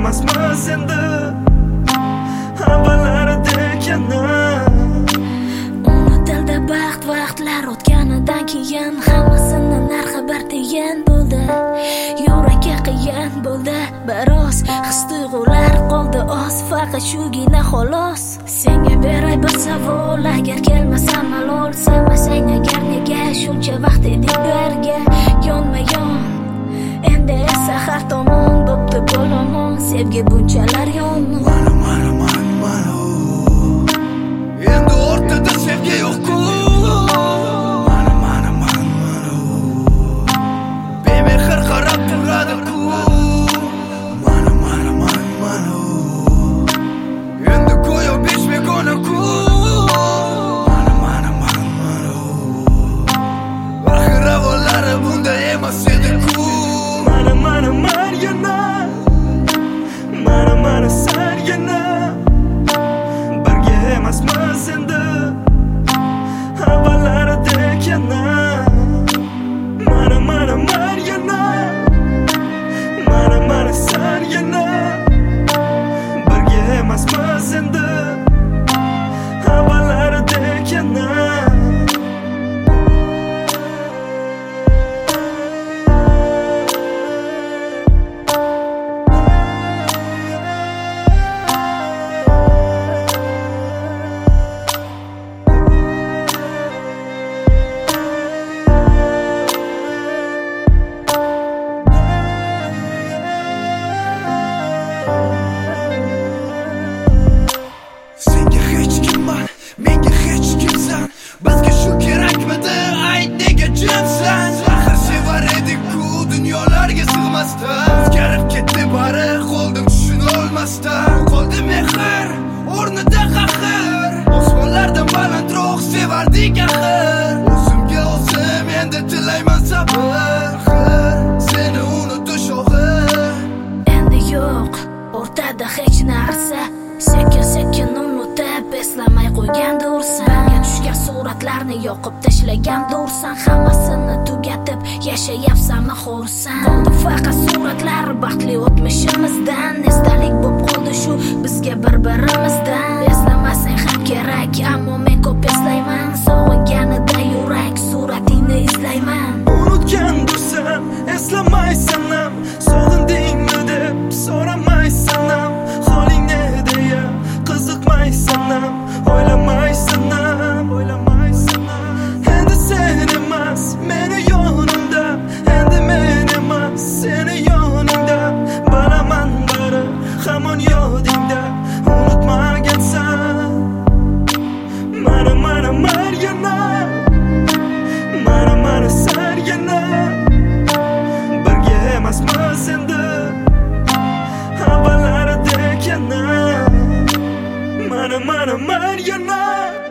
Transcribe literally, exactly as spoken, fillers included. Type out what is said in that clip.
emasmiz endi avvallaridek yana. Unutildi baxt vaqtlar o'tganidan keyin, hammasini narxi bir tiyin bo'ldi. Yurakka qiyin bo'ldi biroz, his-tuyg'ular qoldi oz, faqat shugina xolos. Senga beray bir savol, agar kelmasam malol, sevmasang agar nega shuncha vaqt edik birga yonma-yon. Endi esa har tomon bo'pti bo'lomon, sevgi bunchalar yomon. Mana mana mana mana endi o'rtada sevgi yo'q-ku. Mana mana mana mana bemehr qarab turadi-ku. Mana mana mana mana endi go'yo besh begona-ku. Mana mana mana mana axir avvallari bunday emas edi-ku. Mana mana mana yana, mana mana sen yana, birga emasmiz endi avvallaridek yana. Mana mana mana yana, mana mana sen yana, birga emasmiz endi avvallaridek yana. Senga hech kimman, menga hech kimsan, bizga shu kerakmidi, ayt nega jimsan? Axir sevar edik-ku dunyolarga sig'masdan, o'zgarib ketdi bari qoldim tushunolmasdan. Qoldi mehr o'rnida qahr, osmonlardan balandroq sevardik axir. O'zimga o'zim endi tilayman sabr, seni unutish og'ir. Endi yo'q o'rtada hech narsa, sekin sekin unutib eslamay qo'ygandursan. Menga tushgan suratlarni yoqib tashlagandursan, hammasini tugatib yashayapsanmi xo'rsan? Qoldi faqat suratlar baxtli o'tmishimizdan, esdalik bo'lib qoldi shu bizga bir-birimizdan. Eslamasang ham kerak, ammo men ko'p eslayman, sog'inganida yurak suratingni izlayman. Unutgandursan, eslamaysan ham, sog'indingmi deb so'ramaysan ham, holing ne deya qiziqmaysan ham, o'ylamaysan ham, o'ylamaysan ham. Endi sen emas meni yonimda, endi men emas seni yoningda, bilaman bari hamon yodingda, unutmagansan. Mana mana mana yana, mana mana sen yana, birga emasmiz endi avvallaridek yana. Mana mana mana yana.